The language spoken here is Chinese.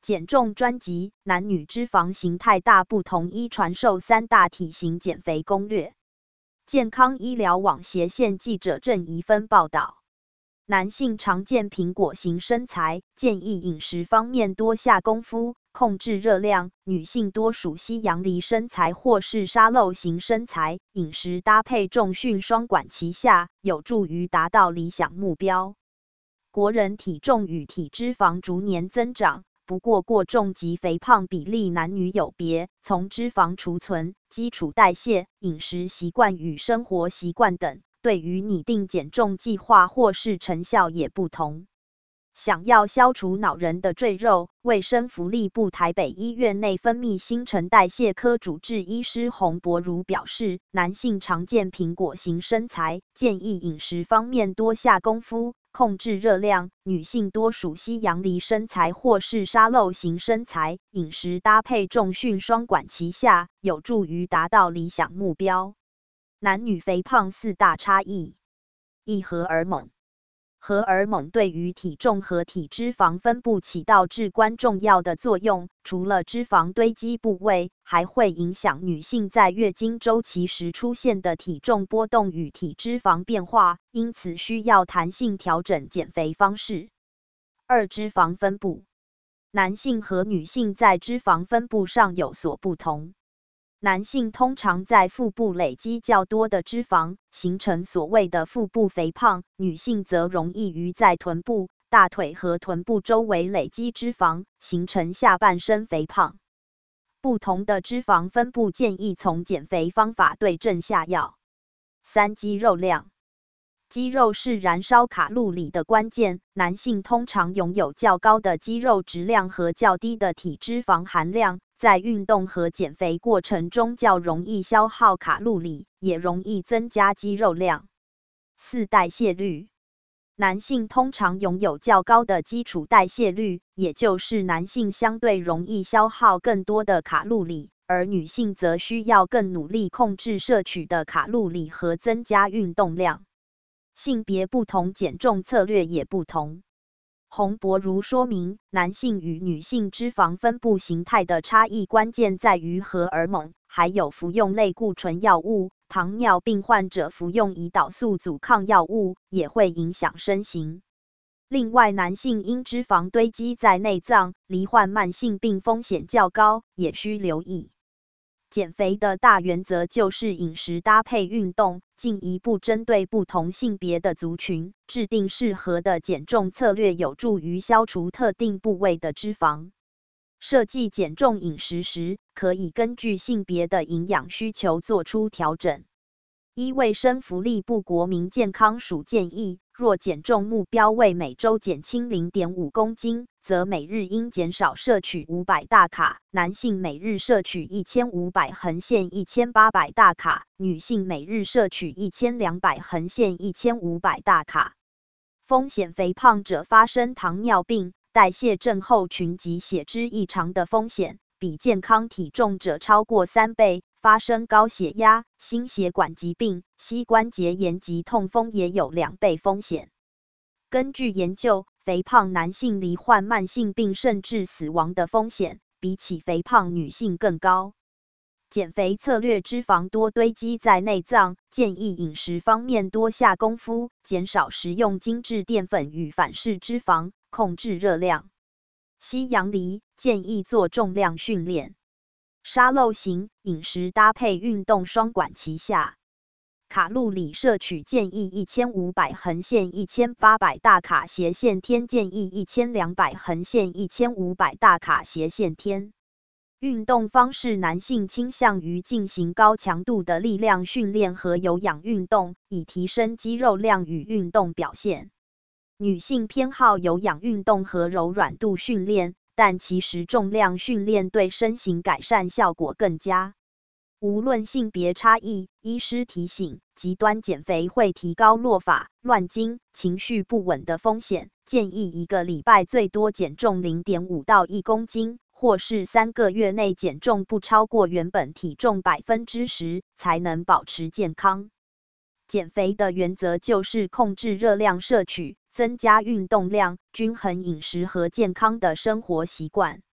减重专辑，男女脂肪形态大不同，一传授3大体型减肥攻略。健康医疗网斜线记者郑怡芬报道。男性常见苹果型身材，建议饮食方面多下功夫，控制热量；女性多属西洋梨身材或是沙漏型身材，饮食搭配重训双管齐下，有助于达到理想目标。国人体重与体脂肪逐年增长，不过过重及肥胖比例男女有别，从脂肪储存、基础代谢、饮食习惯与生活习惯等，对于拟定减重计划或是成效也不同。想要消除恼人的赘肉，卫生福利部台北医院内分泌新陈代谢科主治医师洪博如表示，男性常见苹果型身材，建议饮食方面多下功夫，控制热量；女性多属西洋梨身材或是沙漏型身材，饮食搭配重训双管齐下，有助于达到理想目标。男女肥胖4大差异。1、荷尔蒙。荷尔蒙对于体重和体脂肪分布起到至关重要的作用，除了脂肪堆积部位，还会影响女性在月经周期时出现的体重波动与体脂肪变化，因此需要弹性调整减肥方式。2、脂肪分布。男性和女性在脂肪分布上有所不同。男性通常在腹部累积较多的脂肪，形成所谓的腹部肥胖；女性则容易于在臀部、大腿和臀部周围累积脂肪，形成下半身肥胖。不同的脂肪分布建议从减肥方法对症下药。3、肌肉量。肌肉是燃烧卡路里的关键，男性通常拥有较高的肌肉质量和较低的体脂肪含量，在运动和减肥过程中较容易消耗卡路里，也容易增加肌肉量。4、代谢率。男性通常拥有较高的基础代谢率，也就是男性相对容易消耗更多的卡路里，而女性则需要更努力控制摄取的卡路里和增加运动量。性别不同，减重策略也不同。洪博如说明，男性与女性脂肪分布形态的差异关键在于荷尔蒙，还有服用类固醇药物。糖尿病患者服用胰岛素阻抗药物也会影响身形。另外，男性因脂肪堆积在内脏，罹患慢性病风险较高，也需留意。减肥的大原则就是饮食搭配运动，进一步针对不同性别的族群，制定适合的减重策略，有助于消除特定部位的脂肪。设计减重饮食时，可以根据性别的营养需求做出调整。卫生福利部国民健康署建议，若减重目标为每周减轻 0.5 公斤，则每日应减少摄取500大卡，男性每日摄取1500横线1800大卡，女性每日摄取1200横线1500大卡。风险肥胖者发生糖尿病、代谢症候群及血脂异常的风险，比健康体重者超过3倍。发生高血压、心血管疾病、膝关节炎及痛风也有2倍风险。根据研究，肥胖男性罹患慢性病甚至死亡的风险，比起肥胖女性更高。减肥策略：脂肪多堆积在内脏，建议饮食方面多下功夫，减少食用精致淀粉与反式脂肪，控制热量。西洋梨建议做重量训练。沙漏型饮食搭配运动双管齐下。卡路里摄取建议1500横线1800大卡斜线天建议1200横线1500大卡斜线天。运动方式：男性倾向于进行高强度的力量训练和有氧运动，以提升肌肉量与运动表现。女性偏好有氧运动和柔软度训练，但其实重量训练对身形改善效果更佳。无论性别差异，医师提醒，极端减肥会提高落发、乱经、情绪不稳的风险，建议1个礼拜最多减重 0.5 到1公斤，或是3个月内减重不超过原本体重 10%， 才能保持健康。减肥的原则就是控制热量摄取，增加运动量，均衡饮食和健康的生活习惯。